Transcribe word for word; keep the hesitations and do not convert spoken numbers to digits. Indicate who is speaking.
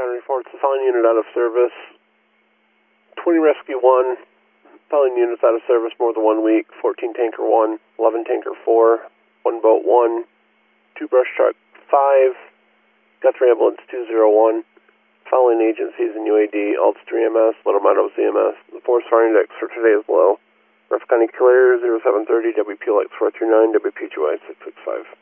Speaker 1: County reports the following unit out of service. twenty Rescue one, following units out of service more than one week. fourteen Tanker one, eleven Tanker four, one Boat one, two Brush Truck five, Guthrie Ambulance two zero one. Following agencies in U A D, Alts three M S, Little Meadows E M S. The force fire index for today is low. Ruff County Clear zero seven thirty, W P L X four three nine, W P G Y six six five.